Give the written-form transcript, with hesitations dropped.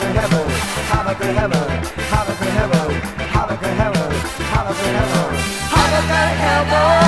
good heaven, have a good heaven, have a good heaven, have a good heaven, have a good heaven, have a good heaven.